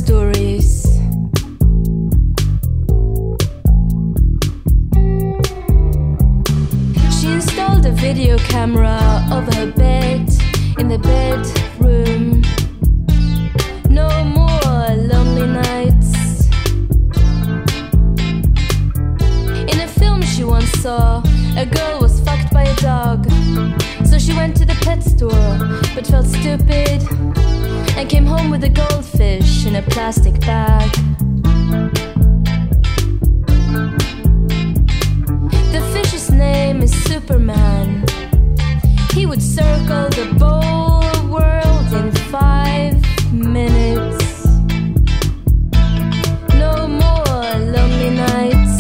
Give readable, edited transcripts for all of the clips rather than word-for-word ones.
stories. She installed a video camera over her bed in the bedroom. No more lonely nights. In a film she once saw, a girl was fucked by a dog. So she went to the pet store, but felt stupid, and came home with a goldfish in a plastic bag. The fish's name is Superman. He would circle the whole world in 5 minutes. No more lonely nights.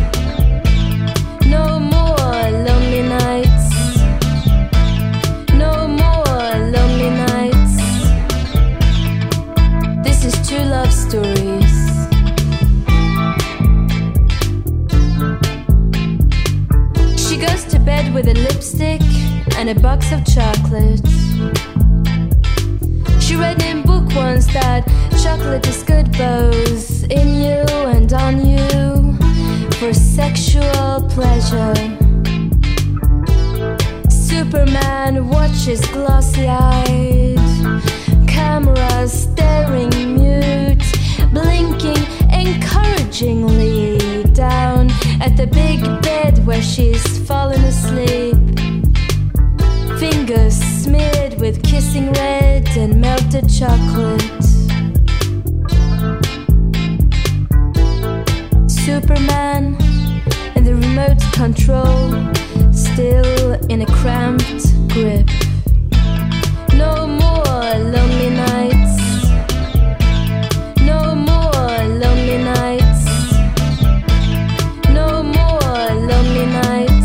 No more lonely nights. No more lonely nights. This is true love stories. She goes to bed with a lipstick and a box of chocolates. She read in a book once that chocolate is good both in you and on you for sexual pleasure. Superman watches glossy-eyed, camera staring mute, blinking encouragingly down at the big bed where she's fallen asleep. Fingers smeared with kissing red and melted chocolate. Superman and the remote control still in a cramped grip. No more lonely nights. No more lonely nights. No more lonely nights.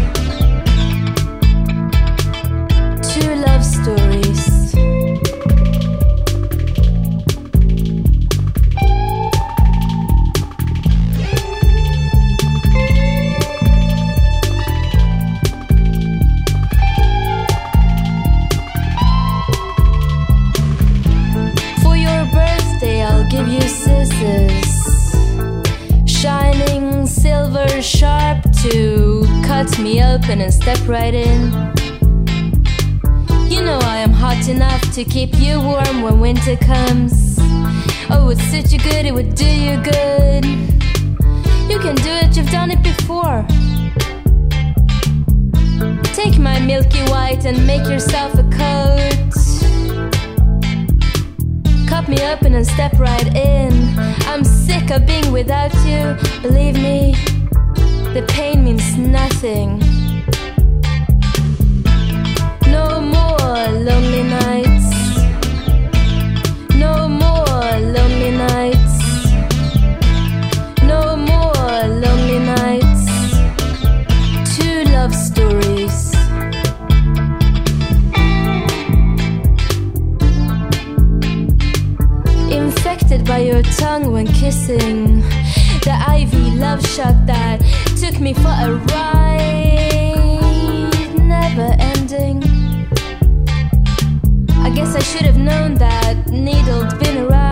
Two love stories. For your birthday I'll give you scissors, shining silver sharp to cut me open and step right in. You know I am hot enough to keep you warm when winter comes. Oh, it would suit you good, it would do you good. You can do it, you've done it before. Take my milky white and make yourself a coat. Cut me open and step right in. I'm sick of being without you. Believe me, the pain means nothing. No more lonely nights. No more lonely nights. No more lonely nights. Two love stories. Infected by your tongue when kissing, the IV love shot that took me for a ride, never ending. I guess I should have known that needle'd been around.